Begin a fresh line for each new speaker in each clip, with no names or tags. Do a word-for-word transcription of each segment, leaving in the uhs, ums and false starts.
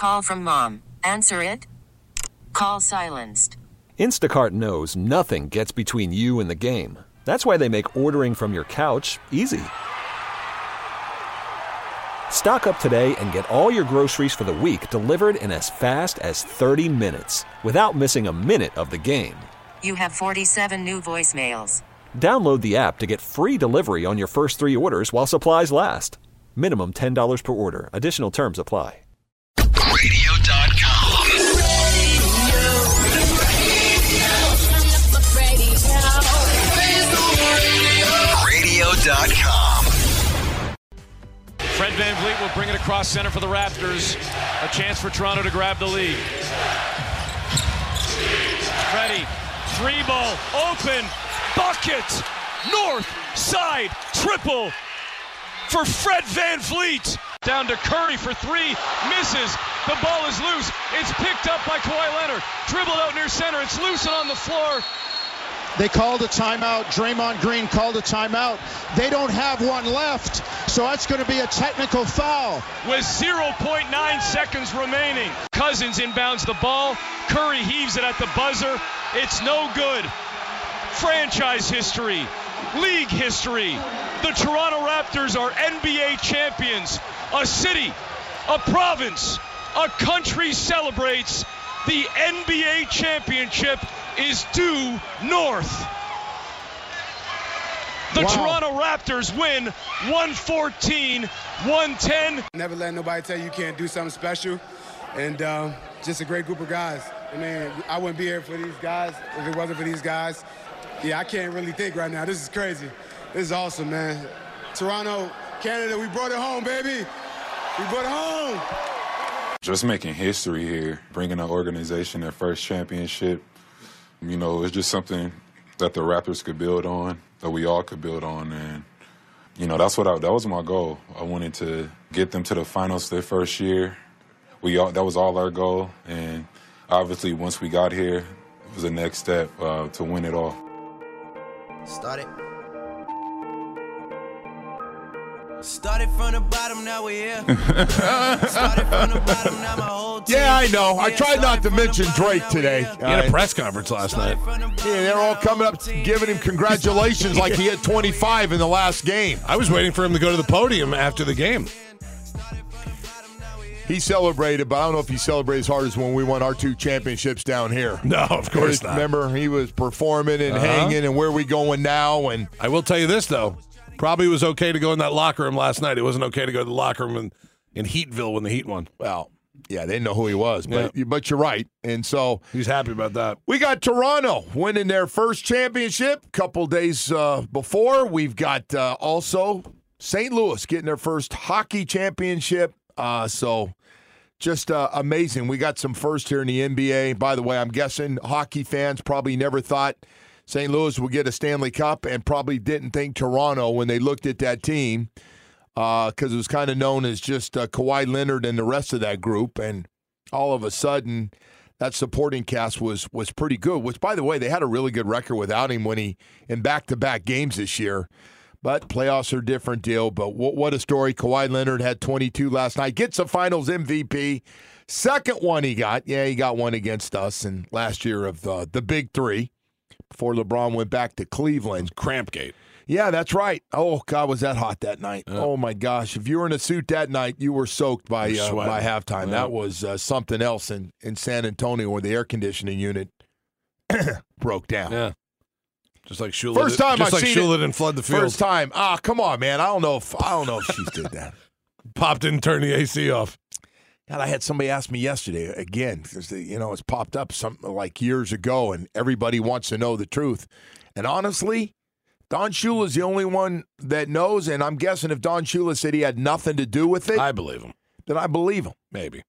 Call from mom. Answer it. Call silenced.
Instacart knows nothing gets between you and the game. That's why they make ordering from your couch easy. Stock up today and get all your groceries for the week delivered in as fast as thirty minutes without missing a minute of the game.
You have forty-seven new voicemails.
Download the app to get free delivery on your first three orders while supplies last. Minimum ten dollars per order. Additional terms apply.
radio dot com. radio dot com.
Fred VanVleet will bring it across center for the Raptors. A chance for Toronto to grab the lead. Freddie, three ball, open, bucket, north side, triple for Fred VanVleet. Down to Curry for three, misses. The ball is loose. It's picked up by Kawhi Leonard. Dribbled out near center. It's loose and on the floor.
They called a timeout. Draymond Green called a timeout. They don't have one left, so that's going to be a technical foul.
With zero point nine seconds remaining. Cousins inbounds the ball. Curry heaves it at the buzzer. It's no good. Franchise history. League history. The Toronto Raptors are N B A champions. A city, a province, a country celebrates. The N B A championship is due north. The
Wow.
Toronto Raptors win one fourteen one ten.
Never let nobody tell you you can't do something special. And um, just a great group of guys. I mean, I wouldn't be here for these guys if it wasn't for these guys. Yeah, I can't really think right now. This is crazy. This is awesome, man. Toronto, Canada, we brought it home, baby. We brought it home.
Just making history here, bringing an organization their first championship. You know, it's just something that the Raptors could build on, that we all could build on, and you know that's what I, that was my goal. I wanted to get them to the finals their first year. We all, that was all our goal, and obviously once we got here, it was the next step uh, to win it all.
Started. Started from the bottom, now we're here. Started from the bottom, now my whole team.
Yeah, I know. I tried not to mention Drake today.
He had a press conference last night.
Yeah, they're all coming up giving him congratulations like he hit twenty-five in the last game.
I was waiting for him to go to the podium after the game.
He celebrated, but I don't know if he celebrated as hard as when we won our two championships down here.
No, of course not.
Remember, he was performing and
Uh-huh.
hanging, and where we going now? And
I will tell you this, though. Probably was okay to go in that locker room last night. It wasn't okay to go to the locker room in, in Heatville when the Heat won.
Well, yeah, they didn't know who he was, but yeah. but you're right. And so
he's happy about that.
We got Toronto winning their first championship a couple days uh, before. We've got uh, also Saint Louis getting their first hockey championship. Uh, so just uh, amazing. We got some first here in the N B A. By the way, I'm guessing hockey fans probably never thought Saint Louis would get a Stanley Cup and probably didn't think Toronto when they looked at that team because uh, it was kind of known as just uh, Kawhi Leonard and the rest of that group. And all of a sudden, that supporting cast was was pretty good, which, by the way, they had a really good record without him when he in back-to-back games this year. But playoffs are a different deal. But what, what a story. Kawhi Leonard had twenty-two last night. Gets a finals M V P. Second one he got. Yeah, he got one against us and last year of the, the big three. Before LeBron went back to Cleveland.
Crampgate.
Yeah, that's right. Oh, God, was that hot that night.
Yeah.
Oh, my gosh. If you were in a suit that night, you were soaked by uh, by halftime.
Yeah.
That was uh, something else in, in San Antonio where the air conditioning unit broke down.
Yeah. Just like Shula.
First time
just
I
like
seen
Shula
it.
didn't flood the field.
First time. Ah, come on, man. I don't know if I don't know if she did that.
Pop didn't turn the A C off.
God, I had somebody ask me yesterday again because you know it's popped up something like years ago, and everybody wants to know the truth. And honestly, Don Shula is the only one that knows. And I'm guessing if Don Shula said he had nothing to do with it,
I believe him.
Then I believe him.
Maybe.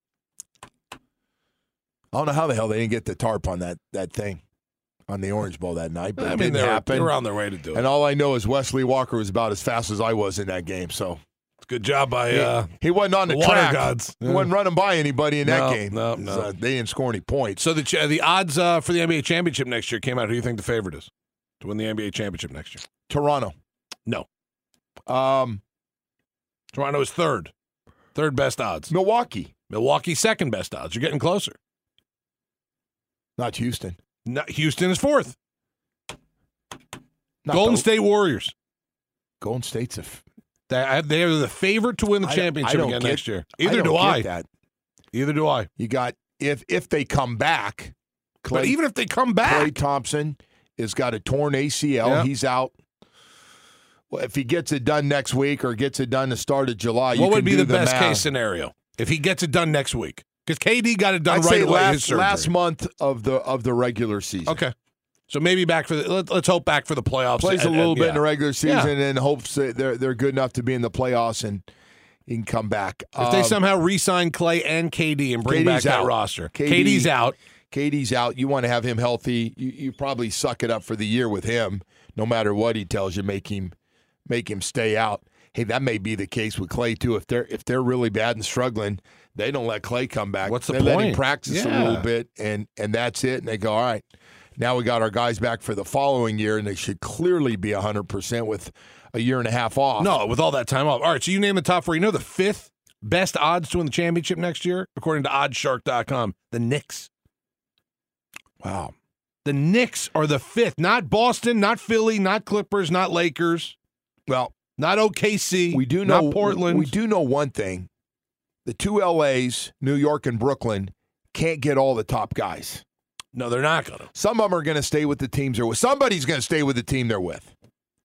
I don't know how the hell they didn't get the tarp on that that thing on the Orange Bowl that night, but
I
it
mean,
didn't
they were,
happen.
they were on their way to do it.
And all I know is Wesley Walker was about as fast as I was in that game. So.
Good job by
he,
uh,
he wasn't on the,
the water
track.
gods.
He wasn't running by anybody in that
no,
game.
No, no.
Uh, they didn't score any points.
So the ch- the odds uh, for the N B A championship next year came out. Who do you think the favorite is to win the N B A championship next year?
Toronto.
No.
Um,
Toronto is third. Third best odds.
Milwaukee.
Milwaukee's second best odds. You're getting closer.
Not Houston.
No, Houston is fourth.
Not
Golden
the-
State Warriors.
Golden State's a. F-
They, they are the favorite to win the
I don't-
championship
I don't
again
get-
next year.
I
Either
don't
do
get
I.
That.
Either do I.
You got if if they come back. Clay,
But even if they come back,
Klay Thompson has got a torn A C L.
Yep.
He's out. Well, if he gets it done next week or gets it done the start of July, you
what
can
would be
do
the best
math.
case scenario if he gets it done next week? Because K D got it done
I'd
right
say
away.
last,
his surgery.
last month of the of the regular season.
Okay. So maybe back for the let, let's hope back for the playoffs.
Plays a
and-
little
and-
bit
yeah.
in the regular season
Yeah.
and hopes that they're they're good enough to be in the playoffs and he can come back.
If they
Um,
somehow re-sign Clay and K D and bring
K D's
back
out.
that roster,
K D
K D's out.
K D's out. You want to have him healthy. You, you probably suck it up for the year with him. No matter what he tells you, make him make him stay out. Hey, that may be the case with Clay too. If they're if they're really bad and struggling, they don't let Clay come back.
What's the
they let him
point?
practice a
Yeah.
little bit, and and that's it. And they go, all right, now we got our guys back for the following year, and they should clearly be one hundred percent with a year and a half off.
No, with all that time off. All right, so you name the top four. You know the fifth best odds to win the championship next year, according to odds shark dot com, the Knicks.
Wow.
The Knicks are the fifth. Not Boston, not Philly, not Clippers, not Lakers,
Well,
not O K C,
we do know
not Portland.
We do know one thing: the two L As, New York and Brooklyn, can't get all the top guys.
No, they're not going to.
Some of them are going to stay with the teams they're with. Somebody's going to stay with the team they're with.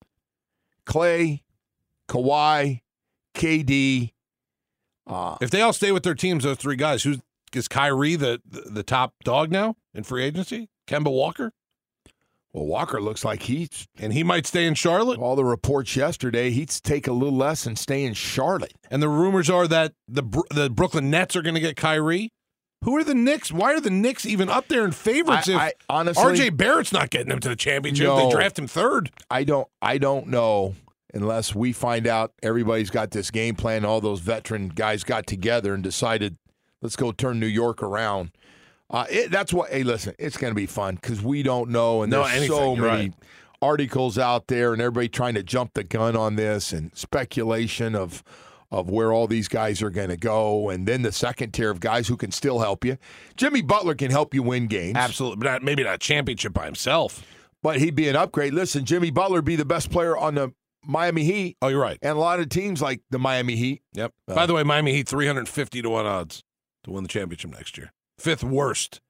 Clay, Kawhi, K D. Uh,
If they all stay with their teams, those three guys, who's is Kyrie the, the the top dog now in free agency? Kemba Walker?
well, Walker looks like he's,
And he might stay in Charlotte.
all the reports yesterday, he'd take a little less and stay in Charlotte.
And the rumors are that the Bro- the Brooklyn Nets are going to get Kyrie. Who are the Knicks? Why are the Knicks even up there in favorites
I-
if
I- honestly-
R J Barrett's not getting them to the championship?
No.
They draft him third.
I don't I don't know unless we find out everybody's got this game plan, all those veteran guys got together and decided, let's go turn New York around. Uh, it, that's what, hey, listen, it's going to be fun because we don't know, and
Know
there's
anything,
so
you're
many
right.
articles out there and everybody trying to jump the gun on this and speculation of of where all these guys are going to go. And then the second tier of guys who can still help you. Jimmy Butler can help you win games.
Absolutely, but not, maybe not a championship by himself.
But he'd be an upgrade. Listen, Jimmy Butler be the best player on the Miami Heat.
Oh, you're right.
And a lot of teams like the Miami Heat.
Yep.
Uh,
By the way, Miami Heat three hundred fifty to one odds to win the championship next year. Fifth worst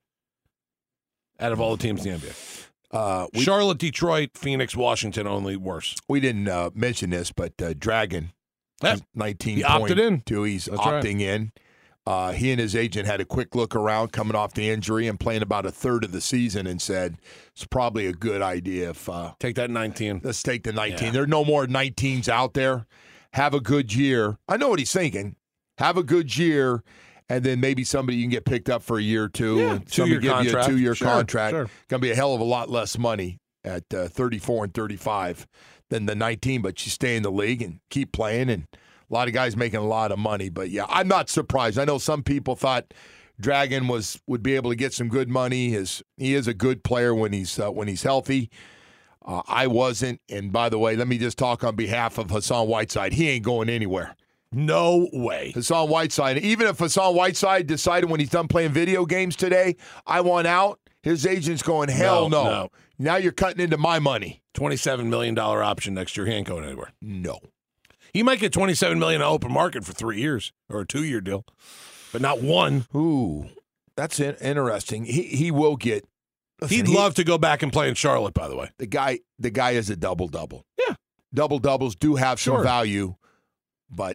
out of all the teams in the N B A.
Uh, we,
Charlotte, Detroit, Phoenix, Washington only worse.
we didn't uh, mention this, but uh, Dragon,
Yep.
nineteen
He opted in.
two. He's
That's right.
opting in. Uh, he and his agent had a quick look around coming off the injury and playing about a third of the season and said it's probably a good idea if uh,
Take that nineteen.
let's take the nineteen.
Yeah.
There are no more nineteens out there. Have a good year. I know what he's thinking. Have a good year, and then maybe somebody you can get picked up for a year or two.
Yeah,
and
two-year
somebody give
contract.
you a two-year
Sure,
contract.
sure.
Going to be a hell of a lot less money at uh, thirty-four and thirty-five than the nineteen, but you stay in the league and keep playing, and a lot of guys making a lot of money. But, yeah, I'm not surprised. I know some people thought Dragon was would be able to get some good money. His, he is a good player when he's uh, when he's healthy. Uh, I wasn't. And, by the way, let me just talk on behalf of Hassan Whiteside. He ain't going anywhere.
No way.
Hassan Whiteside, even if Hassan Whiteside decided when he's done playing video games today, I want out, his agent's going, hell no.
No, no.
Now you're cutting into my money.
twenty-seven million dollars option next year. He ain't going anywhere.
No.
He might get twenty-seven million dollars on open market for three years or a two-year deal, but not one.
Ooh, that's in- interesting. He he will get. Listen,
He'd
he-
love to go back and play in Charlotte, by the way.
the guy. The guy is a double double.
Yeah.
Double doubles do have some
Sure.
value, but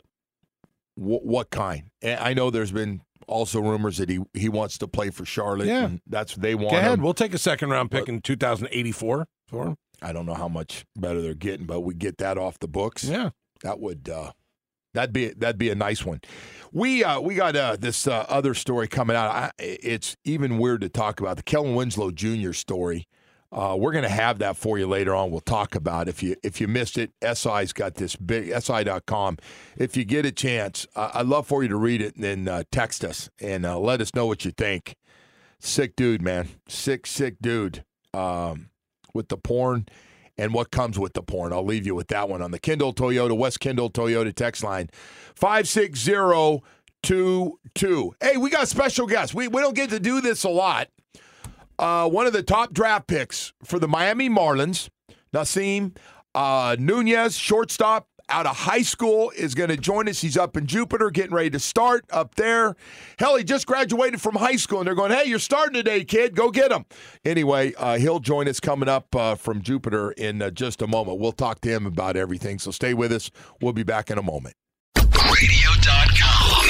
w- what kind? And I know there's been also rumors that he he wants to play for Charlotte.
Yeah.
and that's what they want.
Go ahead.
him.
We'll take a second round pick
But-
in two thousand eighty-four for him.
I don't know how much better they're getting, but we get that off the books.
Yeah.
That would uh, that'd be that'd be a nice one. We uh, we got uh, this uh, other story coming out. I, it's even weird to talk about the Kellen Winslow Junior story. Uh, we're going to have that for you later on. We'll talk about if you if you missed it. S I's got this big S I dot com. If you get a chance, uh, I'd love for you to read it and then uh, text us and uh, let us know what you think. Sick dude, man. Sick sick dude. Um, with the porn. And what comes with the porn. I'll leave you with that one on the Kindle Toyota, West Kindle Toyota text line, five six zero, two two. Hey, we got a special guest. We, we don't get to do this a lot. Uh, one of the top draft picks for the Miami Marlins, Nasim uh, Nunez, shortstop out of high school, is going to join us. He's up in Jupiter, getting ready to start up there. Hell, he just graduated from high school, and they're going, hey, you're starting today, kid. Go get him. Anyway, uh, he'll join us coming up uh, from Jupiter in uh, just a moment. We'll talk to him about everything, so stay with us. We'll be back in a moment.
radio dot com.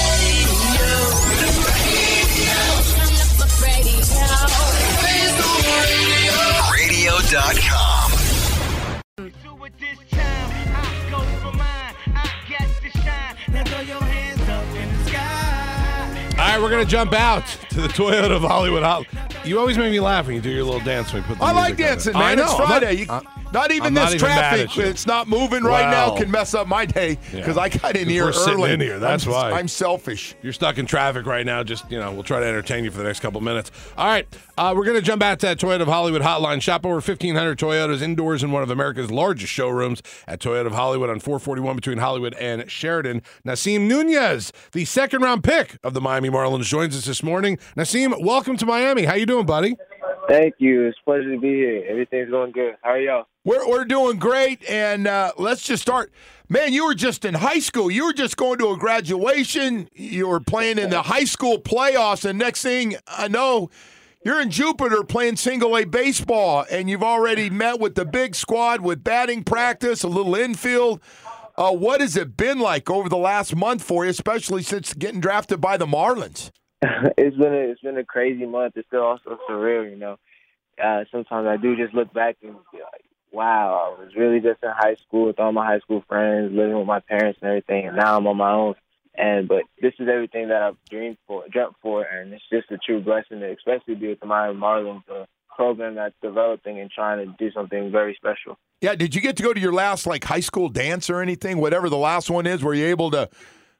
radio dot com.
All right, we're going to jump out to the Toyota of Hollywood. You always make me laugh when you do your little dance when you put the
I
music
like dancing,
on
man.
I know.
It's Friday.
I'm
You,
not,
not even
I'm
this
not even mad
traffic.
at you.
It's not moving right
Well,
now can mess up my day because
yeah.
I got in here
We're sitting
early.
in here. That's
I'm,
why.
I'm selfish.
You're stuck in traffic right now. Just, you know, we'll try to entertain you for the next couple minutes. All right, uh, we're going to jump out to that Toyota of Hollywood hotline. Shop over fifteen hundred Toyotas indoors in one of America's largest showrooms at Toyota of Hollywood on four forty-one between Hollywood and Sheridan. Nasim Nunez, the second-round pick of the Miami Marlins, joins us this morning. Nasim, welcome to Miami. How you doing, buddy?
Thank you. It's a pleasure to be here. Everything's going good. How are y'all?
We're we're doing great, and uh, let's just start. Man, you were just in high school. You were just going to a graduation. You were playing in the high school playoffs, and next thing I know, you're in Jupiter playing single-A baseball, and you've already met with the big squad with batting practice, a little infield. Uh, what has it been like over the last month for you, especially since getting drafted by the Marlins?
It's been a, it's been a crazy month. It's still also surreal, you know. Uh, sometimes I do just look back and be like, wow, I was really just in high school with all my high school friends, living with my parents and everything, and now I'm on my own. And but this is everything that I've dreamed for, dreamt for, and it's just a true blessing to especially be with the Miami Marlins, a program that's developing and trying to do something very special.
Yeah, did you get to go to your last like high school dance or anything, whatever the last one is? Were you able to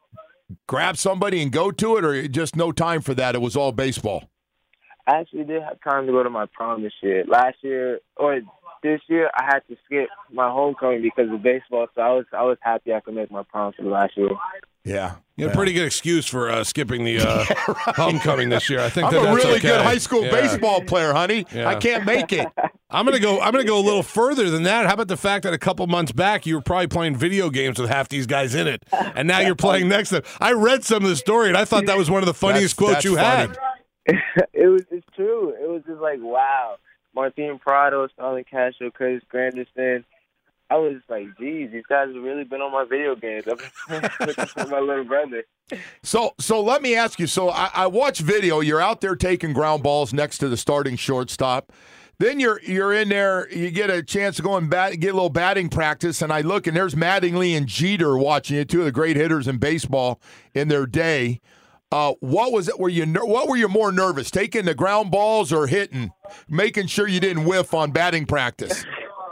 grab somebody and go to it, or just no time for that? It was all baseball.
I actually did have time to go to my prom this year. Last year, or this year, I had to skip my homecoming because of baseball, so I was I was happy I could make my prom for the last year.
Yeah.
You had a pretty good excuse for uh, skipping the uh,
yeah, right.
homecoming this year. I think
I'm
that
a
that's
really
okay.
good high school
yeah.
baseball player, honey.
Yeah.
I can't make it.
I'm gonna go. I'm gonna go a little further than that. How about the fact that a couple months back you were probably playing video games with half these guys in it, and now you're playing next to them. I read some of the story, and I thought that was one of the funniest
That's-
quotes
that's
you
funny.
had.
It was it's true. It was just like, wow. Martin Prado, Stalin Castro, Curtis Granderson. I was just like, geez, these guys have really been on my video games. I've been looking for my little brother.
So, so let me ask you. So, I, I watch video. You're out there taking ground balls next to the starting shortstop. Then you're you're in there. You get a chance to go and bat, get a little batting practice. And I look, and there's Mattingly and Jeter watching you, two of the great hitters in baseball in their day. Uh, what was it? Were you ner- what were you more nervous, taking the ground balls or hitting, making sure you didn't whiff on batting practice?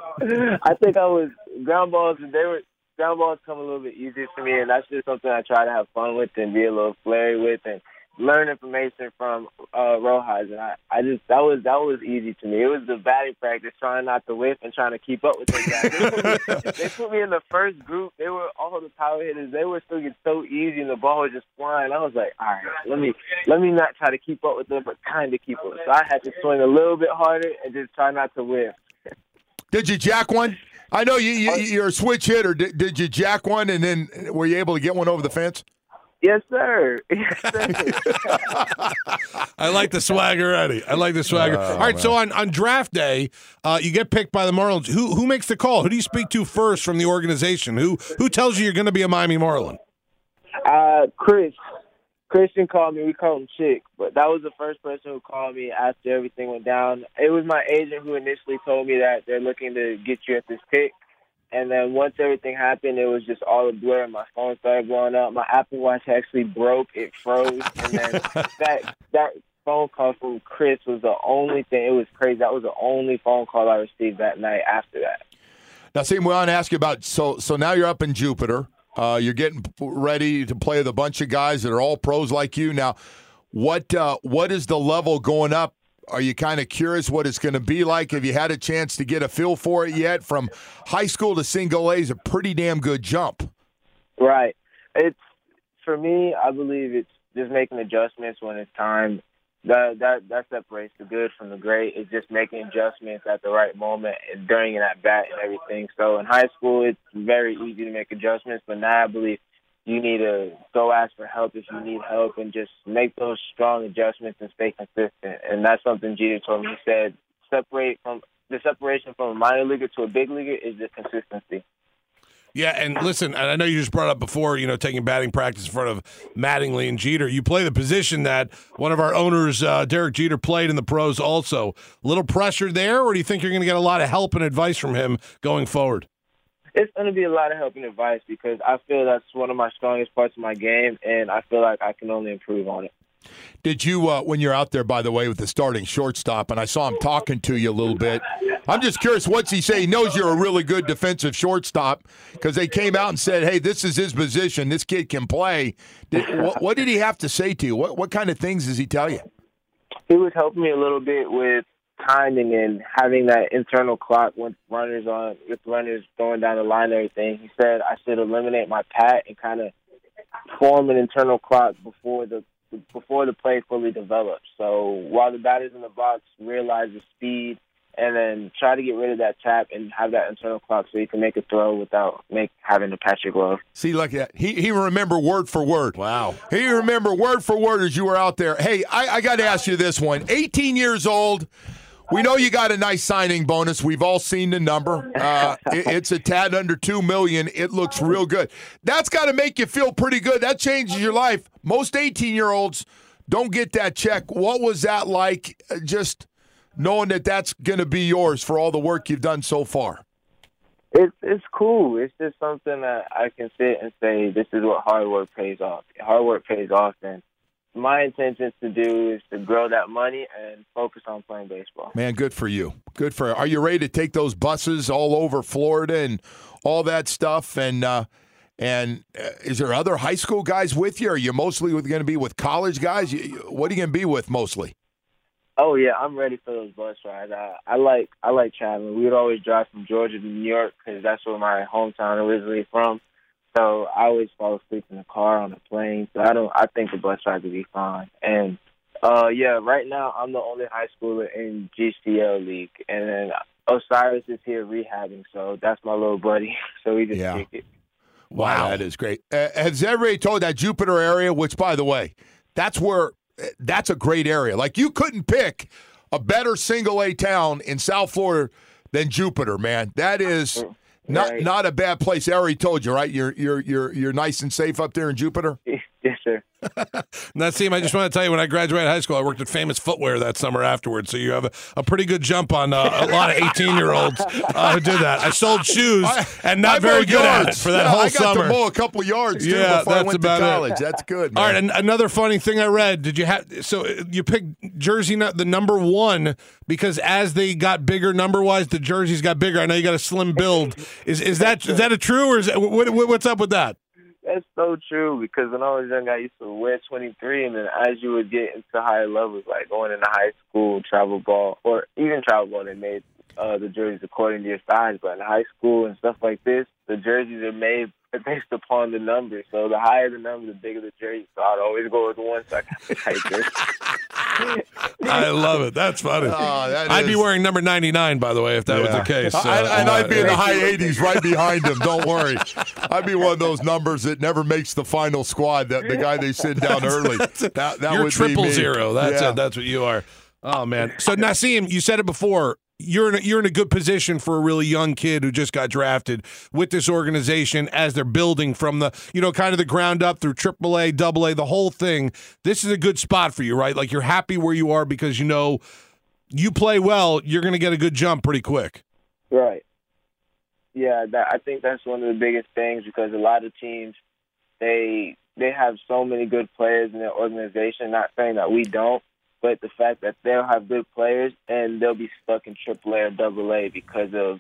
I think I was ground balls. They were ground balls come a little bit easier for me, and that's just something I try to have fun with and be a little flary with and learn information from uh, Rojas. And I, I just that was that was easy to me. It was the batting practice, trying not to whiff and trying to keep up with those guys. They put, me, they put me in the first group. They were all the power hitters. They were still getting so easy, and the ball was just flying. I was like, all right, let me let me not try to keep up with them, but kind of keep up. So I had to swing a little bit harder and just try not to whiff.
Did you jack one? I know you, you, you're a switch hitter. Did, did you jack one, and then were you able to get one over the fence?
Yes, sir. Yes, sir.
I like the swag already. I like the swagger.
Oh,
All right,
man.
so on, on draft day, uh, you get picked by the Marlins. Who who makes the call? Who do you speak to first from the organization? Who who tells you you're going to be a Miami Marlin?
Uh, Chris. Christian called me. We called him Chick, but that was the first person who called me after everything went down. It was my agent who initially told me that they're looking to get you at this pick. And then once everything happened, it was just all a blur. My phone started blowing up. My Apple Watch actually broke. It froze. And then that that phone call from Chris was the only thing. It was crazy. That was the only phone call I received that night after that.
Now, see, we want to ask you about, so so now you're up in Jupiter. Uh, you're getting ready to play with a bunch of guys that are all pros like you. Now, what uh, what is the level going up? Are you kind of curious what it's going to be like? Have you had a chance to get a feel for it yet? From high school to single A is a pretty damn good jump.
Right. It's for me, I believe it's just making adjustments when it's time. That that that separates the good from the great. It's just making adjustments at the right moment and during an at bat and everything. So in high school, it's very easy to make adjustments, but now I believe you need to go ask for help if you need help and just make those strong adjustments and stay consistent. And that's something Jeter told me. He said, separate from the separation from a minor leaguer to a big leaguer is the consistency.
Yeah, and listen, I know you just brought up before, you know, taking batting practice in front of Mattingly and Jeter. You play the position that one of our owners, uh, Derek Jeter, played in the pros also. A little pressure there, or do you think you're going to get a lot of help and advice from him going forward?
It's going to be a lot of help and advice because I feel that's one of my strongest parts of my game, and I feel like I can only improve on it.
Did you, uh, when you're out there, by the way, with the starting shortstop, and I saw him talking to you a little bit, I'm just curious, what's he say? He knows you're a really good defensive shortstop because they came out and said, hey, this is his position. This kid can play. Did, what, what did he have to say to you? What, what kind of things does he tell you?
He was helping me a little bit with timing and having that internal clock with runners on, with runners going down the line and everything. He said I should eliminate my pat and kind of form an internal clock before the before the play fully develops. So while the batter's in the box, realize the speed and then try to get rid of that tap and have that internal clock so you can make a throw without make having to patch your glove.
See, look at that. He he remember word for word.
Wow.
He remember word for word as you were out there. Hey, I, I got to ask you this one. eighteen years old. We know you got a nice signing bonus. We've all seen the number. Uh, it, it's a tad under two million dollars. It looks real good. That's got to make you feel pretty good. That changes your life. Most eighteen-year-olds don't get that check. What was that like, uh, just knowing that that's going to be yours for all the work you've done so far?
It's it's cool. It's just something that I can sit and say, this is what hard work pays off. Hard work pays off, and my intention to do is to grow that money and focus on playing baseball.
Man, good for you. Good for you. Are you ready to take those buses all over Florida and all that stuff? And uh, and uh, is there other high school guys with you? Or are you mostly going to be with college guys? You, what are you going to be with mostly?
Oh yeah, I'm ready for those bus rides. I, I like I like traveling. We would always drive from Georgia to New York because that's where my hometown originally from. So I always fall asleep in the car on the plane. So I don't. I think the bus ride would be fine. And uh, yeah, right now I'm the only high schooler in G C L League, and then Osiris is here rehabbing. So that's my little buddy. So we just
yeah.
kick it.
Wow, that is great. Uh, has everybody told that Jupiter area? Which, by the way, that's where that's a great area. Like you couldn't pick a better single A town in South Florida than Jupiter, man. That is. Not
Right.
not a bad place. I already told you, right? You're you're you're you're nice and safe up there in Jupiter.
Yes, sir.
Nassim, I just want to tell you, when I graduated high school, I worked at Famous Footwear that summer afterwards. So you have a, a pretty good jump on uh, a lot of eighteen-year-olds uh, who did that. I sold shoes
I,
and not
I
very good
yards.
at it for that
yeah,
whole
I got
summer.
to mow a couple yards too
yeah,
before I
that's
went to
about
college.
it.
That's good, man.
All right, and another funny thing I read, did you have so you picked jersey nu- the number one because as they got bigger number-wise, the jerseys got bigger. I know you got a slim build. Is is that is that a true or is that, what, what, what's up with that?
That's so true because when I was young, I used to wear twenty-three, and then as you would get into higher levels, like going into high school, travel ball, or even travel ball, they made uh, the jerseys according to your size. But in high school and stuff like this, the jerseys are made based upon the number. So the higher the number, the bigger the jersey. So I'd always go with one so I can fit tight jersey.
I love it. That's funny.
Oh, that
I'd
is-
be wearing number ninety-nine, by the way, if that
Yeah.
was the case.
I,
Uh,
and I'd be in the
uh,
high eighties right behind him. Don't worry. I'd be one of those numbers that never makes the final squad. That the guy they send down early. That, that
You're
would
triple
be me.
zero. That's
yeah.
it. That's what you are. Oh man. So Nassim, you said it before. You're in a, you're in a good position for a really young kid who just got drafted with this organization as they're building from the, you know, kind of the ground up through triple A, double A, the whole thing. This is a good spot for you, right? Like you're happy where you are because you know you play well, you're going to get a good jump pretty quick.
Right. Yeah, that, I think that's one of the biggest things because a lot of teams, they they have so many good players in their organization. Not saying that we don't, but the fact that they'll have good players and they'll be stuck in triple A or double A because of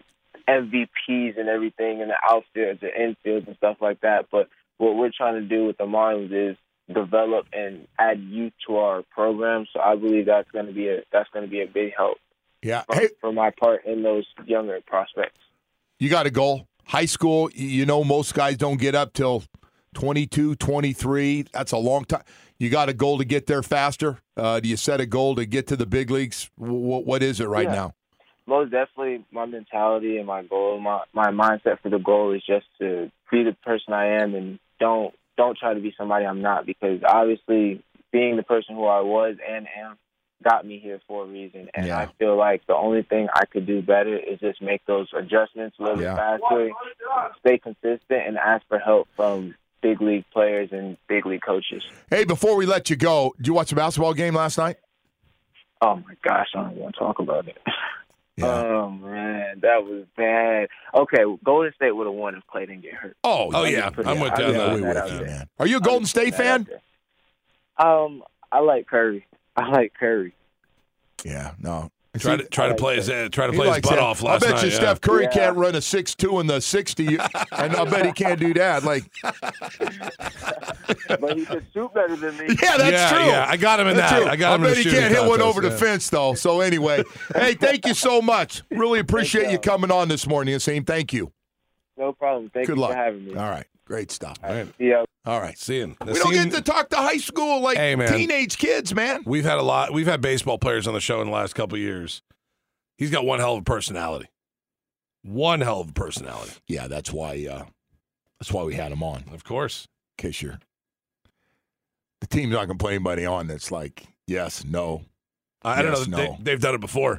M V Ps and everything in the outfields, the infields and stuff like that. But what we're trying to do with the Marlins is develop and add youth to our program. So I believe that's going to be a that's going to be a big help.
Yeah.
For,
Hey,
for my part in those younger prospects.
you got a goal. High school, you know, most guys don't get up till twenty-two, twenty-three. That's a long time. You got a goal to get there faster? Uh, do you set a goal to get to the big leagues? W- what is it right
Yeah.
now?
Most definitely, my mentality and my goal, my my mindset for the goal is just to be the person I am and don't don't try to be somebody I'm not, because obviously being the person who I was and am got me here for a reason. And
Yeah.
I feel like the only thing I could do better is just make those adjustments a little
Yeah.
bit faster, stay consistent, and ask for help from big league players and big league coaches.
Hey, before we let you go, did you watch the basketball game last night?
Oh, my gosh, I don't want to talk about it.
Yeah.
Oh, man, that was bad. Okay, Golden State would have won if Clay didn't get hurt.
Oh,
Oh,
I'm
yeah.
just putting
I'm
it-
with
I'm
you on
just
that.
putting
with
out
you,
there.
man. Are you a
I'm
Golden
just putting
State
that out
fan?
there. Um, I like Curry. I like Curry.
Yeah, no.
Try to try to play his uh, try to
He
play his
likes
butt
that.
off last
I bet
night.
you
yeah.
Steph Curry
Yeah.
can't run a six two in the sixty, and I bet he can't do that. Like,
But he could shoot better than me.
yeah, that's
Yeah,
true.
yeah, I got him in
That's
that.
true.
I got him in
bet
the
he
shooting
can't hit one
contest,
over the
yeah.
fence, though. So anyway, hey, thank you so much. Really appreciate you coming on this morning. Same, thank you.
No problem. Thank
Good
you
luck.
for having me.
All right, great stuff.
All right.
Yeah.
All right.
See him.
We don't get to talk to high school like
Hey, man.
teenage kids, man.
We've had a lot. We've had baseball players on the show in the last couple of years. He's got one hell of a personality. One hell of a personality.
Yeah, that's why. Uh, that's why we had him on.
Of course.
In case you're, the team's not going to put anybody on that's like yes, no,
I, I don't
Yes,
know.
no.
They, they've done it before.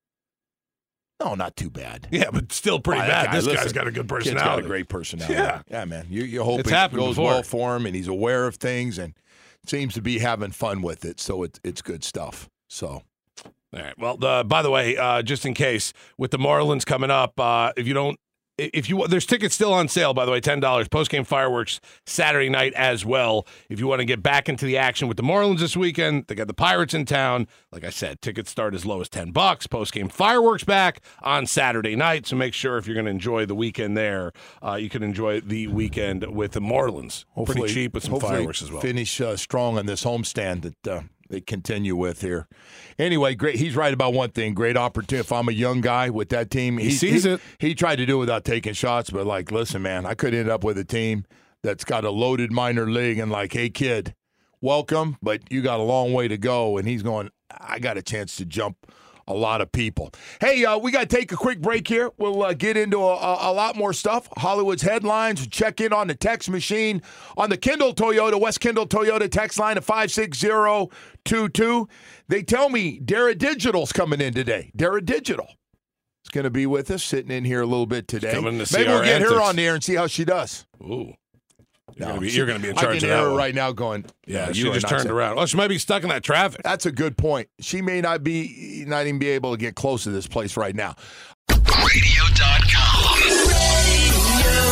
no, not too bad.
Yeah, but still pretty
Oh, that
bad.
guy,
this
listen,
guy's got a good
Kid's
personality.
got a great personality.
Yeah.
yeah, man. You you hope
It's
it
happened
goes
before.
well for him, and he's aware of things, and seems to be having fun with it. So it's it's good stuff. So.
All right. Well, uh, by the way, uh, just in case, with the Marlins coming up, uh, if you don't, if you there's tickets still on sale. By the way, ten dollars. Post game fireworks Saturday night as well. If you want to get back into the action with the Marlins this weekend, they got the Pirates in town. Like I said, tickets start as low as ten bucks. Post game fireworks back on Saturday night. So make sure if you're going to enjoy the weekend there, uh, you can enjoy the weekend with the Marlins.
Hopefully,
Pretty cheap with some
hopefully
fireworks as well.
Finish uh, strong on this homestand that uh, they continue with here. Anyway, great. He's right about one thing. Great opportunity. If I'm a young guy with that team,
He sees
he,
it.
He tried to do it without taking shots, but like, listen, man, I could end up with a team that's got a loaded minor league and like, hey, kid, welcome, but you got a long way to go. And he's going, I got a chance to jump a lot of people. Hey, uh, we got to take a quick break here. We'll uh, get into a, a, a lot more stuff. Hollywood's headlines. Check in on the text machine on the Kendall Toyota, West Kendall Toyota text line at five six zero two two. They tell me Dara Digital's coming in today. Dara Digital is going to be with us, sitting in here a little bit today.
coming to see
Maybe we'll
our
get her
antics.
on the air and see how she does.
Ooh. You're
No,
going to be,
she-
you're gonna be in
I
charge
can
of that
hear her
one.
right now going,
Yeah,
no,
she
you are
just
not
turned
saying-
around. Well, she might be stuck in that traffic.
That's a good point. She may not be, not even be able to get close to this place right now.
radio dot com.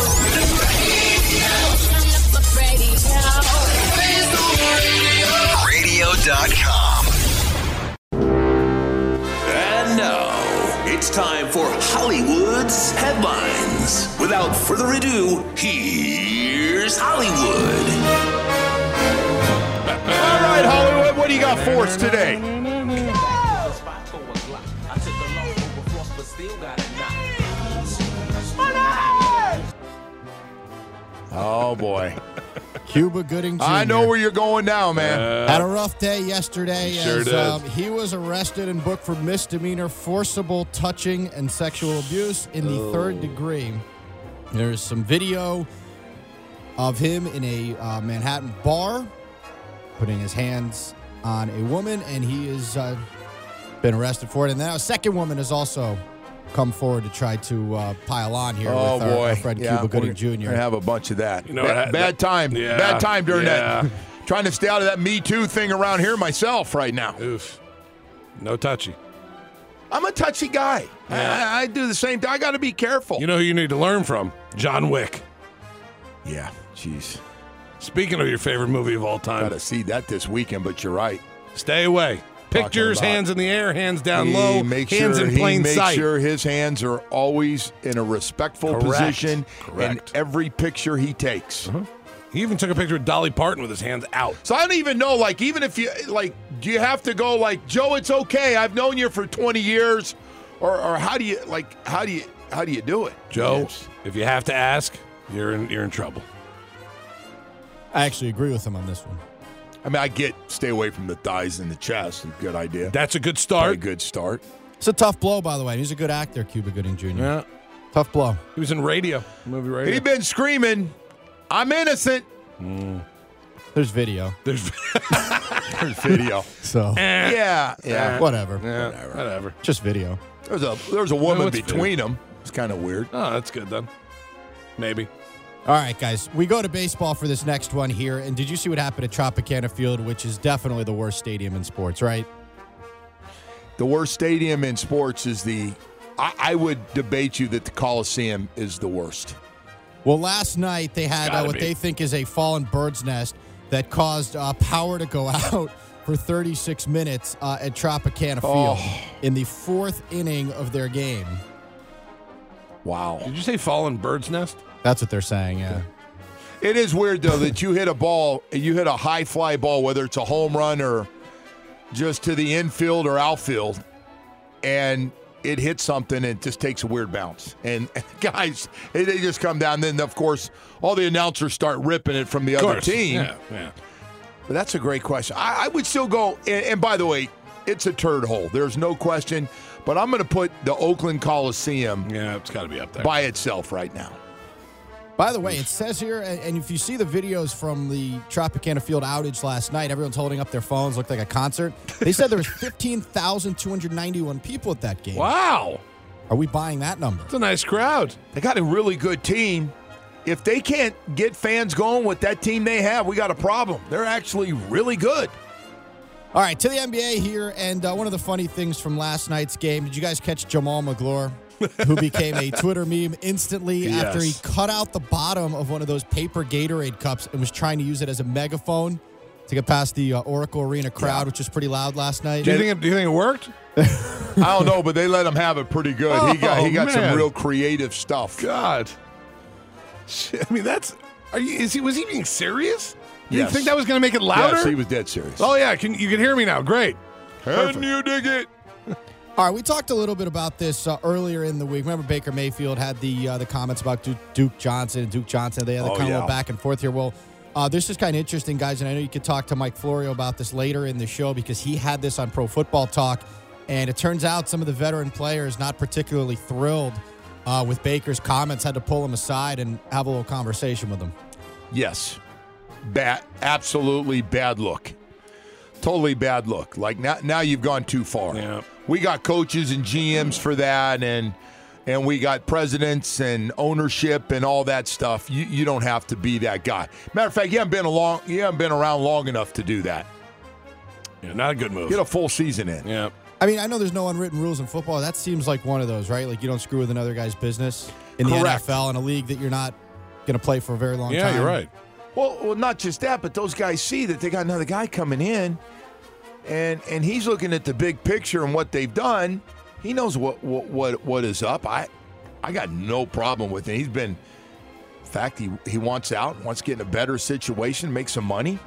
radio dot com.
And now, it's time for Hollywood's headlines. Without further ado, here's Hollywood.
All right, Hollywood, what do you got for us today? Oh, boy.
Cuba Gooding Junior
I know where you're going now, man.
had a rough day yesterday
Sure
as
did.
um, he was arrested and booked for misdemeanor forcible touching and sexual abuse in the third degree. There's some video of him in a uh, Manhattan bar putting his hands on a woman, and he has uh, been arrested for it. And now a second woman has also come forward to try to uh, pile on here
Oh,
with our,
boy.
our friend
Yeah,
Cuba Gooding
we're
Junior
gonna have a bunch of that.
You know
Ba-
what,
bad
that-
time.
yeah,
Bad time during
yeah.
that. Trying to stay out of that Me Too thing around here myself right now.
Oof. No touchy.
I'm a touchy guy.
Yeah.
I, I do the same thing. I got to be careful.
You know who you need to learn from? John Wick.
yeah, jeez.
Speaking of your favorite movie of all time,
Got to see that this weekend, but you're right.
stay away. Pictures,
about-
hands in the air, hands down
He
low,
makes
hands
sure,
in plain
he makes
sight.
sure his hands are always in a respectful
Correct.
position
Correct.
in every picture he takes.
He even took a picture of Dolly Parton with his hands out.
So I don't even know, like, even if you, like, do you have to go, like, Joe, it's okay. I've known you for twenty years. Or, or how do you, like, how do you, how do you do it?
Joe,
Yes.
if you have to ask, you're in you're in trouble.
I actually agree with him on this one.
I mean, I get stay away from the thighs and the chest. A good idea.
That's a good start.
A good start.
It's a tough blow, by the way. He's a good actor, Cuba Gooding Junior
Yeah.
Tough blow.
He was in radio, movie radio.
He'd been screaming, I'm innocent.
Mm.
There's video.
There's,
There's video.
So
Eh.
Yeah, yeah.
Eh. Whatever.
Yeah,
Whatever.
whatever.
Just video.
There's a there's a woman
No, it's
between them. It's kind of weird.
Oh, that's good then. Maybe.
All right, guys. We go to baseball for this next one here. And did you see what happened at Tropicana Field, which is definitely the worst stadium in sports, right?
The worst stadium in sports is the. I, I would debate you that the Coliseum is the worst.
Well, last night they had uh,
Gotta
what
be.
they think is a fallen bird's nest that caused uh, power to go out for thirty-six minutes uh, at Tropicana Field
Oh.
in the fourth inning of their game.
Wow.
Did you say fallen bird's nest?
That's what they're saying, yeah.
It is weird, though, that you hit a ball, you hit a high fly ball, whether it's a home run or just to the infield or outfield, and it hits something and it just takes a weird bounce. And guys, they just come down. Then, of course, all the announcers start ripping it from the
Of
other
course.
team.
Yeah, yeah.
But that's a great question. I, I would still go, and, and by the way, it's a turd hole. There's no question. But I'm going to put the Oakland Coliseum
Yeah, it's got to be up there.
by itself right now.
By the way, it says here, and and if you see the videos from the Tropicana Field outage last night, everyone's holding up their phones, looked like a concert. They said there was fifteen thousand two hundred ninety-one people at that game.
Wow.
Are we buying that number?
It's a nice crowd.
They got a really good team. If they can't get fans going with that team they have, we got a problem. They're actually really good.
All right, to the N B A here, and uh, one of the funny things from last night's game, did you guys catch Jamal McGlure, who became a Twitter meme instantly
Yes.
after he cut out the bottom of one of those paper Gatorade cups and was trying to use it as a megaphone to get past the uh, Oracle Arena crowd,
Yeah.
which was pretty loud last night?
Do you think it, do you think it worked?
I don't know, but they let him have it pretty good. he got he
Oh,
got some
man.
real creative stuff.
God. Shit, I mean, that's. Are you? Is he? Was he being serious? Do
Yes.
you think that was going to make it louder?
Yes, he was dead serious.
Oh yeah, can you can hear me now? Great.
Can you dig it?
All right, we talked a little bit about this uh, earlier in the week. Remember Baker Mayfield had the uh, the comments about Duke, Duke Johnson and Duke Johnson. They had the
Oh,
kind of
yeah.
back and forth here. Well, uh, this is kind of interesting, guys, and I know you could talk to Mike Florio about this later in the show because he had this on Pro Football Talk, and it turns out some of the veteran players not particularly thrilled uh, with Baker's comments, had to pull him aside and have a little conversation with him.
Yes. Bad, absolutely bad look. Totally bad look. Like now, now you've gone too far.
Yeah.
We got coaches and G Ms for that, and and we got presidents and ownership and all that stuff. You you don't have to be that guy. Matter of fact, you haven't been along. You haven't been around long enough to do that.
Yeah, not a good move.
Get a full season in.
Yeah.
I mean, I know there's no unwritten rules in football. That seems like one of those, right? Like you don't screw with another guy's business in the
Correct.
N F L in a league that you're not going to play for a very long
Yeah,
time.
you're right.
Well, well, not just that, but those guys see that they got another guy coming in, and and he's looking at the big picture and what they've done. He knows what what what, what is up. I I got no problem with it. He's been, in fact, he he wants out, wants to get in a better situation, make some money.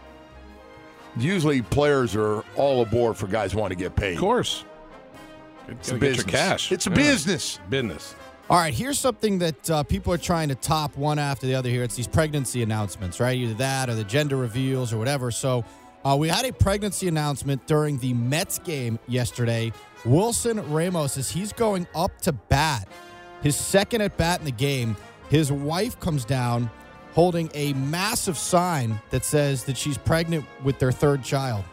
Usually, players are all aboard for guys who want to get paid.
Of course.
It's
Gotta
a
get your
business.
cash.
It's a
Yeah.
business.
Business.
All right, here's something that uh, people are trying to top one after the other here. It's these pregnancy announcements, right? Either that or the gender reveals or whatever. So uh, we had a pregnancy announcement during the Mets game yesterday. Wilson Ramos says he's going up to bat. His second at bat in the game. His wife comes down holding a massive sign that says that she's pregnant with their third child.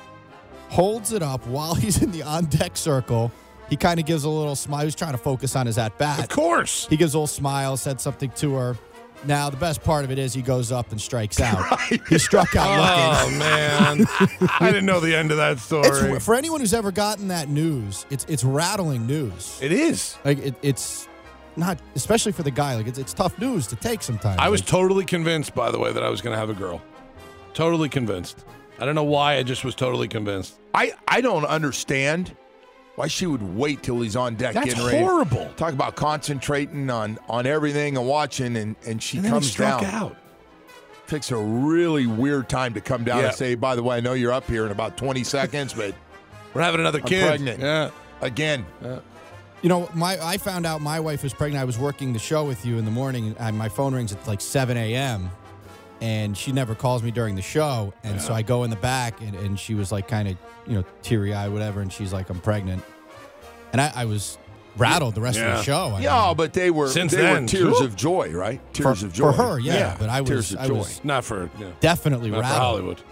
Holds it up while he's in the on-deck circle. He kind of gives a little smile. He was trying to focus on his at-bat.
Of course.
He gives a little smile, said something to her. Now, the best part of it is he goes up and strikes out.
Right.
He struck out
Oh,
looking.
man. I didn't know the end of that story.
It's, for anyone who's ever gotten that news, it's it's rattling news.
It is.
Like it, it's not, especially for the guy. Like it's it's tough news to take sometimes.
I was
Like,
totally convinced, by the way, that I was going to have a girl. Totally convinced. I don't know why. I just was totally convinced.
I, I don't understand why she would wait till he's on deck
That's
getting ready.
horrible.
Talk about concentrating on, on everything and watching, and, and she
And then he
comes
struck
down.
out.
Picks a really weird time to come down
Yeah.
and say, by the way, I know you're up here in about twenty seconds, but
We're having another
I'm
kid.
pregnant.
Yeah.
Again.
You know, my I found out my wife was pregnant. I was working the show with you in the morning, and my phone rings at like seven a.m. and she never calls me during the show. And
Yeah.
so I go in the back, and, and she was like kind of, you know, teary-eyed, whatever, and she's like, I'm pregnant. And I, I was rattled the rest
Yeah.
of the show. I
Yeah,
mean,
but they were
Since
they
then,
were tears
whoop.
of joy, right? Tears
for,
of joy.
for her, yeah. But I was,
tears of
I
joy.
was
Not for yeah.
definitely
Not for
rattled.
Hollywood.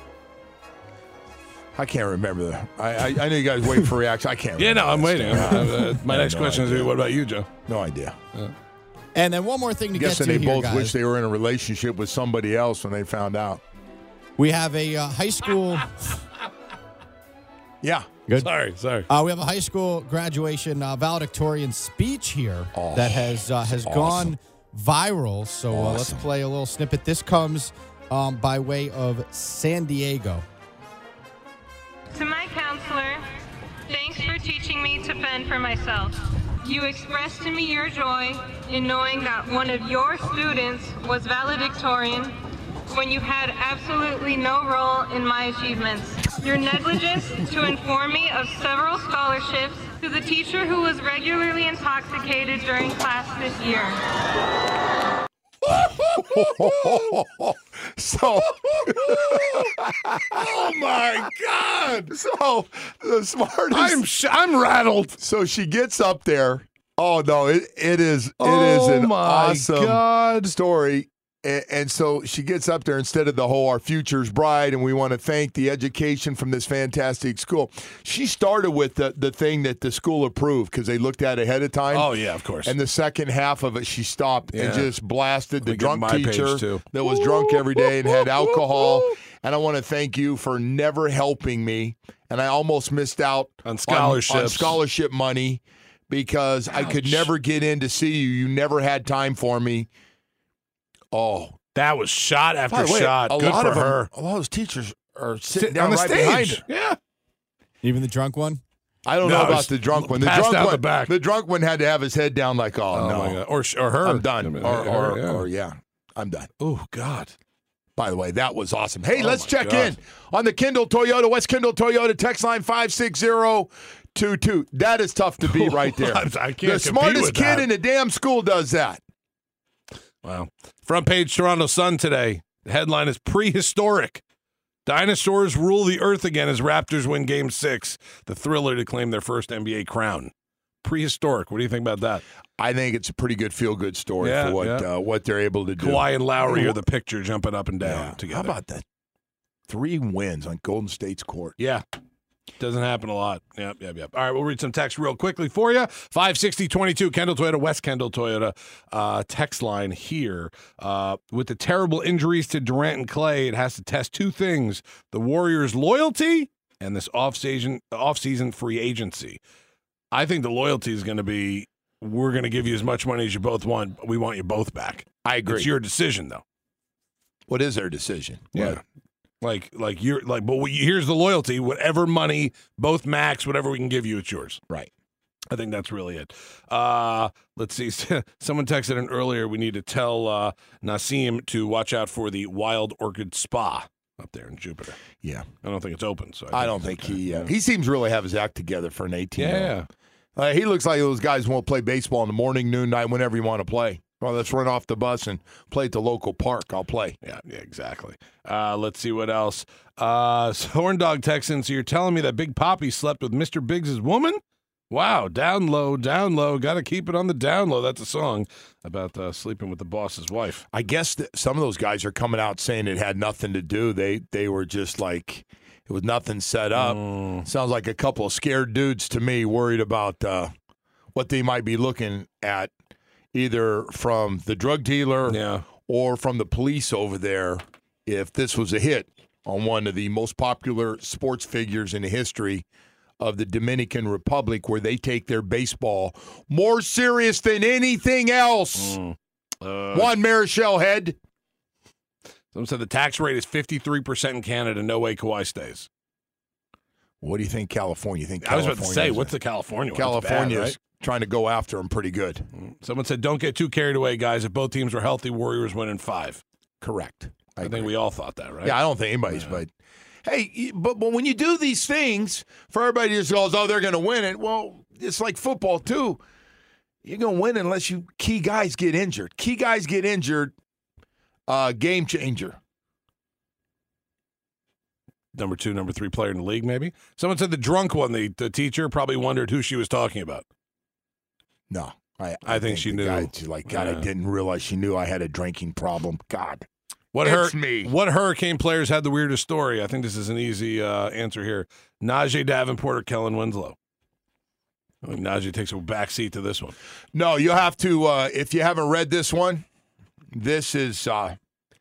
I can't remember that. I, I I know you guys wait for reaction. I can't.
Yeah, no,
remember
I'm
that
waiting.
stuff.
Uh, my
I
next
have no
question
idea.
is, what about you, Joe?
No idea.
And then one more thing to
I'm
get
guessing
to
they
here,
both
guys.
wish they were in a relationship with somebody else when they found out.
We have a uh, high school.
Yeah.
Good.
Sorry, sorry.
Uh, we have a high school graduation uh, valedictorian speech here
Oh,
that has uh, has
awesome.
gone viral. So uh, let's
Awesome.
play a little snippet. This comes um, by way of San Diego.
To my counselor, thanks for teaching me to fend for myself. You expressed to me your joy in knowing that one of your students was valedictorian when you had absolutely no role in my achievements. Your negligence to inform me of several scholarships to the teacher who was regularly intoxicated during class this year.
So,
Oh my God!
so the smartest.
I'm sh- I'm rattled.
So she gets up there. Oh no! It it is it is
Oh,
an
my
awesome
God.
story. And, and so she gets up there instead of the whole "Our future's bright," and we want to thank the education from this fantastic school. She started with the the thing that the school approved because they looked at ahead of time.
Oh yeah, of course.
And the second half of it, she stopped and
Yeah.
just blasted the
Let me get
drunk
my page,
teacher
too.
that was drunk every day and had alcohol. And I want to thank you for never helping me. And I almost missed out
On
on
scholarships.
scholarship money because I could
Ouch.
never get in to see you. You never had time for me. Oh,
That was shot
by
after
the way,
shot.
a
Good
lot
for
of them-
her.
a lot of those teachers are sitting
Sit
down
on the
right
stage.
behind her.
Yeah.
Even the drunk one?
I don't
No,
know
it
about
was
the drunk one. The
passed
drunk
out
one,
the back.
the drunk one had to have his head down, like, oh,
Oh
no,
my God. Or sh- or her.
I'm done.
I mean,
or,
her,
or,
yeah.
or yeah, I'm done.
Oh God.
By the way, that was awesome. Hey,
Oh,
let's
my
check
God.
in on the Kindle Toyota, West Kindle Toyota, text line five six zero two two. That is tough to beat right there.
I can't
The
compete
smartest
with
kid
that.
in the damn school does that.
Wow. Front page Toronto Sun today. The headline is prehistoric. Dinosaurs rule the earth again as Raptors win game six. The Thriller to claim their first N B A crown. Prehistoric. What do you think about that?
I think it's a pretty good feel-good story
Yeah,
for what
yeah.
uh, what they're able to do.
Kawhi and Lowry are the picture jumping up and down
Yeah.
together.
How about that? Three wins on Golden State's court.
Yeah. Doesn't happen a lot. Yep, yep, yep. All right, we'll read some text real quickly for you. five sixty twenty-two, Kendall Toyota, West Kendall Toyota uh, text line here. Uh, with the terrible injuries to Durant and Clay, it has to test two things, the Warriors' loyalty and this off-season, off-season free agency. I think the loyalty is going to be, we're going to give you as much money as you both want. But we want you both back.
I agree.
It's your decision, though.
What is their decision?
Yeah.
What?
Like, like you're like, but we, here's the loyalty. Whatever money, both max, whatever we can give you, it's yours.
Right.
I think that's really it. Uh, let's see. Someone texted in earlier. We need to tell uh, Nassim to watch out for the Wild Orchid Spa up there in Jupiter.
Yeah.
I don't think it's open. So
I don't think he uh, he seems really have his act together for an eighteen.
Yeah.
Uh, he looks like those guys who won't play baseball in the morning, noon, night, whenever you want to play. Well, let's run off the bus and play at the local park. I'll play.
Yeah, yeah, exactly. Uh, let's see what else. Uh, so Horn Dog Texan, so you're telling me that Big Poppy slept with Mister Biggs' woman? Wow, down low, down low. Got to keep it on the down low. That's a song about uh, sleeping with the boss's wife.
I guess that some of those guys are coming out saying it had nothing to do. They they were just like, it was nothing set up.
Mm.
Sounds like a couple of scared dudes to me, worried about uh, what they might be looking at, either from the drug dealer
Yeah.
or from the police over there, if this was a hit on one of the most popular sports figures in the history of the Dominican Republic, where they take their baseball more serious than anything else.
Mm. Uh,
Juan Marichal Head.
Someone said the tax rate is fifty-three percent in Canada. No way Kawhi stays.
What do you think California? You think
I was about to say,
California's-
what's the California one? It's
California's
bad, right?
trying to go after him pretty good.
Someone said, don't get too carried away, guys. If both teams are healthy, Warriors win in five.
Correct.
I, think we all thought that, right?
Yeah, I don't think anybody's, but hey, y- but, but when you do these things, for everybody just goes, oh, they're going to win it. Well, it's like football, too. You're going to win unless you key guys get injured. Key guys get injured, uh, game changer.
number two, number three player in the league, maybe. Someone said the drunk one, the, the teacher probably wondered who she was talking about.
No. I, I,
I think,
think
she
the
knew.
Guy, she's like, God,
Yeah.
I didn't realize she knew I had a drinking problem. God.
What,
It's
hur-
me.
what Hurricane players had the weirdest story? I think this is an easy uh, answer here. Najee Davenport or Kellen Winslow? I think Najee takes a back seat to this one.
No, you have to, uh, if you haven't read this one, this is, uh,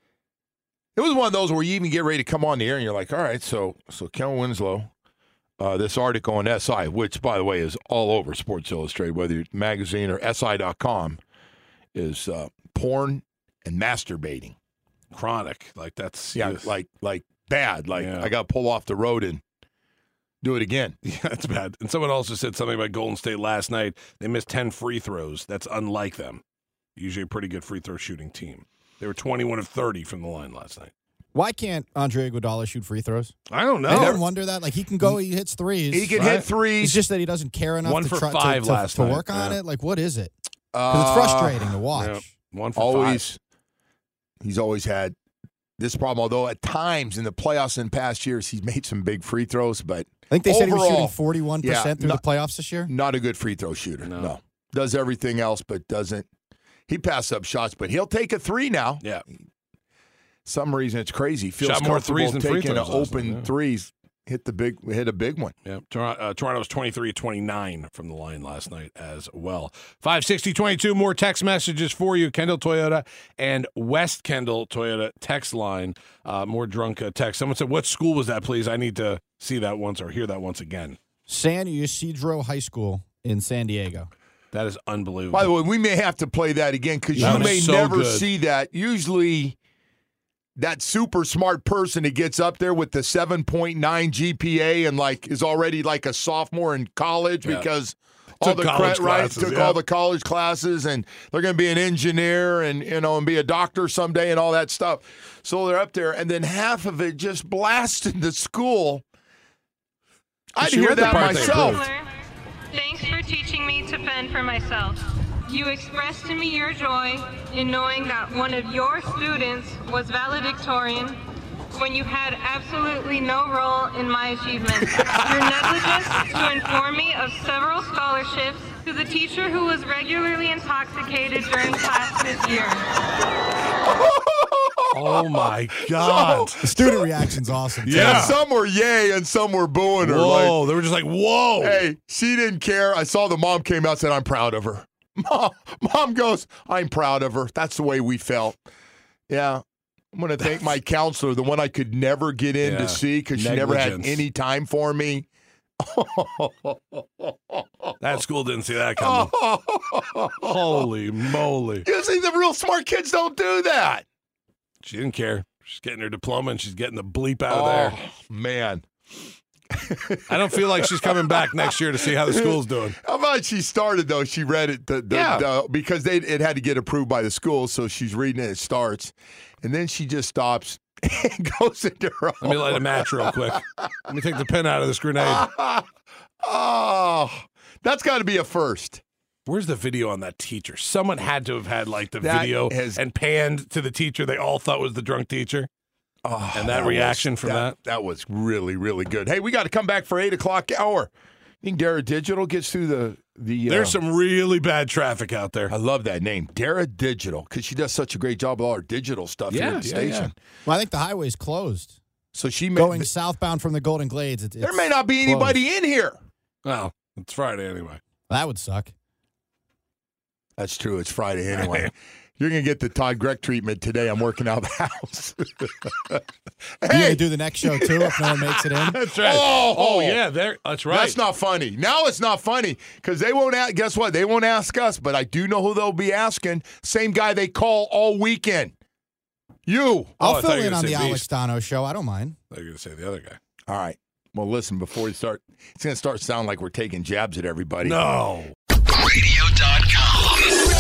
it was one of those where you even get ready to come on the air and you're like, all right, so so Kellen Winslow, uh, this article on S I, which, by the way, is all over Sports Illustrated, whether it's magazine or S I dot com, is uh, porn and masturbating.
Chronic. Like, that's...
Yeah,
yes.
like like bad. Like,
Yeah.
I got to pull off the road and do it again.
Yeah, that's bad. And someone also said something about Golden State last night. They missed ten free throws. That's unlike them. Usually a pretty good free throw shooting team. They were twenty-one of thirty from the line last night.
Why can't Andre Iguodala shoot free throws?
I don't know.
I never wonder that. Like, he can go, he hits threes.
He can
right?
hit threes.
It's just that he doesn't care enough
One
to,
for
try,
five
to, to,
last
to
night.
work on
Yeah.
it. Like, what is it? Because
Uh,
it's frustrating to watch.
Yeah. One for
always,
five.
He's always had this problem, although at times in the playoffs in past years, he's made some big free throws, but
I think they said he was
overall,
shooting forty-one percent
yeah,
through
not,
the playoffs this year.
Not a good free throw shooter.
No.
No. Does everything else, but doesn't. He passes up shots, but he'll take a three now.
Yeah.
Some reason it's crazy. Feels
Shot more
comfortable
threes than free
taking an
throws last
open
night, yeah.
threes. Hit the big, hit a big one.
Yeah, Toronto, uh, Toronto was twenty-three twenty-nine from the line last night as well. five sixty twenty-two, more text messages for you. Kendall Toyota and West Kendall Toyota text line. Uh, more drunk uh, text. Someone said, what school was that, please? I need to see that once or hear that once again.
San Ysidro High School in San Diego.
That is unbelievable.
By the way, we may have to play that again because
That
you
was
may
so
never
good.
see that. Usually, that super smart person that gets up there with the seven point nine G P A and like is already like a sophomore in college
Yeah.
because all
Took
the
college
cre- right
classes,
took
yeah.
all the college classes and they're going to be an engineer and you know and be a doctor someday and all that stuff. So they're up there and then half of it just blasted the school. I'd
she
hear
read the
that
part they
myself.
approved.
Thanks for teaching me to fend for myself. You expressed to me your joy in knowing that one of your students was valedictorian when you had absolutely no role in my achievements. Your negligence to inform me of several scholarships to the teacher who was regularly intoxicated during class this year.
Oh, my God.
The student reaction's awesome. too.
Yeah.
Some were yay and some were booing her.
Whoa.
Like,
They were just like, whoa.
hey, she didn't care. I saw the mom came out and said, I'm proud of her. Mom, mom goes, I'm proud of her. That's the way we felt. Yeah. I'm going to thank my counselor, the one I could never get in
Yeah.
to see because she never had
Negligence.
any time for me.
That school didn't see that coming. Holy moly.
You see, the real smart kids don't do that.
She didn't care. She's getting her diploma and she's getting the bleep out of
Oh,
there.
man.
I don't feel like she's coming back next year to see how the school's doing.
How about she started, though? She read it the, the,
Yeah.
the- because they it had to get approved by the school, so she's reading it. It starts, and then she just stops and goes into her
Let me light a match real quick. Let me take the pin out of this grenade.
Oh, that's got to be a first.
Where's the video on that teacher? Someone had to have had like the
That
video
has-
and panned to the teacher they all thought was the drunk teacher.
Oh,
And that reaction
was,
from that?
That was really, really good. Hey, we got to come back for eight o'clock hour. You think Dara Digital gets through the the?
There's
uh,
some really bad traffic out there.
I love that name, Dara Digital, because she does such a great job with all her digital stuff here
Yeah,
at the
yeah,
station.
Well, I think the highway's closed.
So she may,
Going southbound from the Golden Glades. It,
there
it's
may not be
closed.
anybody in here.
Well, it's Friday anyway.
That would suck.
That's true. It's Friday anyway. You're going to get the Todd Gregg treatment today. I'm working out the house.
You're going to do the next show, too, if no one makes it in?
That's right.
Oh,
Oh, yeah, there. That's right.
That's not funny. Now it's not funny because they won't ask. Guess what? They won't ask us, but I do know who they'll be asking. Same guy they call all weekend. You.
I'll
Oh, I thought
fill
you were
in
gonna
on
say
the Alex
Beast.
Dono show. I don't mind.
I thought you were going to say the other guy.
All right. Well, listen, before we start, it's going to start sounding like we're taking jabs at everybody.
No.
radio dot com.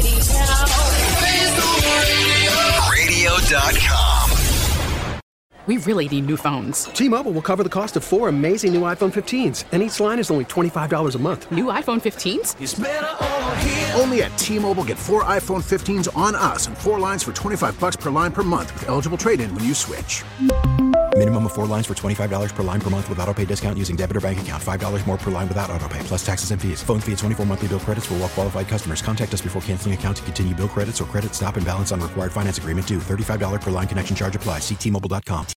radio dot com.
we really need new phones.
T-Mobile will cover the cost of four amazing new iPhone fifteens, and each line is only twenty-five dollars a month.
New iPhone fifteens?
It's better over here. Only at T-Mobile, get four iPhone fifteens on us and four lines for twenty-five bucks per line per month with eligible trade-in when you switch.
Minimum of four lines for twenty-five dollars per line per month with autopay discount using debit or bank account. five dollars more per line without autopay, plus taxes and fees. Phone fee at twenty-four monthly bill credits for well-qualified customers. Contact us before canceling account to continue bill credits or credit stop and balance on required finance agreement due. thirty-five dollars per line connection charge applies. See T Mobile dot com.